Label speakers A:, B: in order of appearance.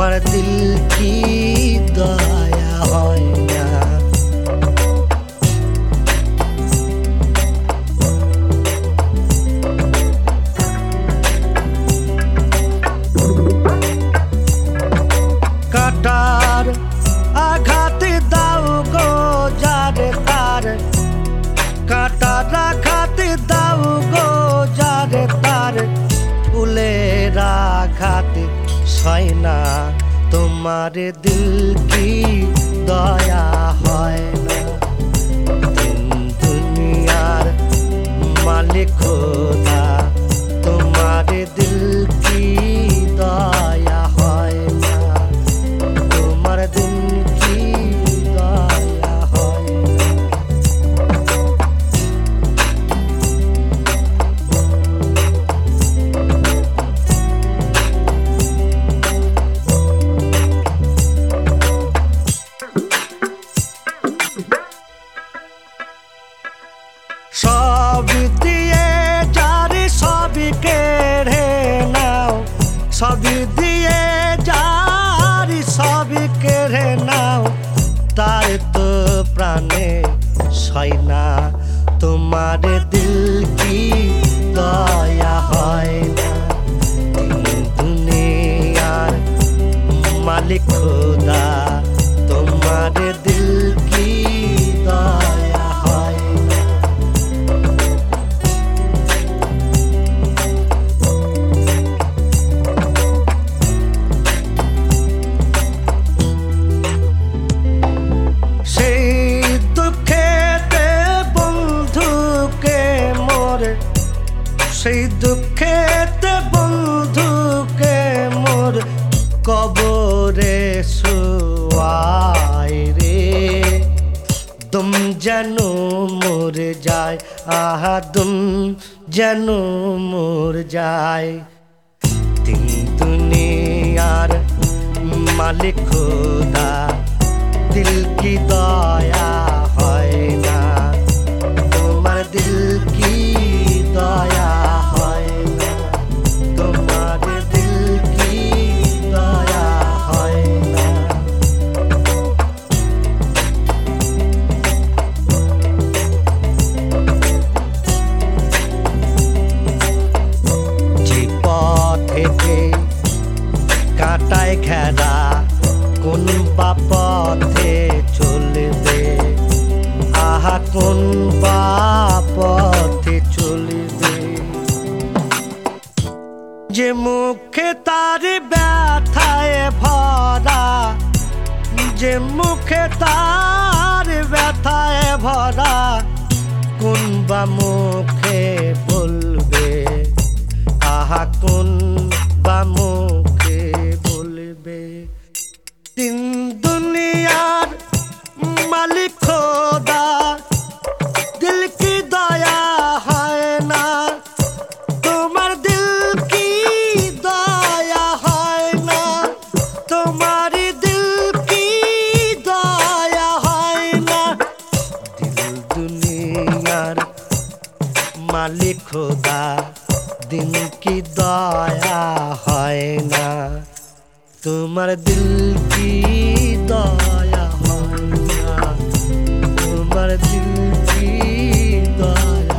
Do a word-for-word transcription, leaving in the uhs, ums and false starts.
A: তোমার দিল কি দয়া হয় না। কাটার আঘাত দাও গো যারে তার, কাটার আঘাত দাও গো যারে তার, ফুলের আঘাত সয় না। তোমার দিল কি দয়া হয় না। দিন দুনিয়ার মালিক খোদা, তোমার দিল কি দয়া হয় না। তোমার দিল কি দয়া হয় না। সব দিয়ে যারে সবই কেড়ে নাও, সবই দিয়ে যারে সবই কেড়ে নাও, তার তো প্রাণে সয় না। তোমার দিল কি দয়া হয় না। দুনিয়ার মালিক খোদা, তোমার দিল কি দয়া হয় না। সেই দুঃখেতে বন্ধুকে মোর কবরে শুয়াই রে। দুম যেন মোর যায়, আহা দুম যেন মোর যায়। তিন দুনিয়ার মালিক খোদা, দিল কি দয়া হয় না। তোমার দিল কি দয়া হয় না। তোমার দিল কি দয়া হয় না। যে পথেতে কাঁটায় ঘেরা, কোন বা পথে চলবে, আহা কোন বা পথে চলবে। যে মুখে তার ব্যথায় ভরা, যে মুখে তার ব্যথায় ভরা, কোন বা মুখে বলবে, আহা কোন বা মুখে বলবে। তিন দুনিয়ার মালিক খোদা, দিল কি দয়া হয় না। তোমার দিল কি দয়া হয় না। তোমার দিল কি দয়া হয় না। দিল দুনিয়ার মালিক খোদা, দিল কি দয়া হয় না। তোমার দিল কি দয়া হয় না। তোমার দিল কি দয়া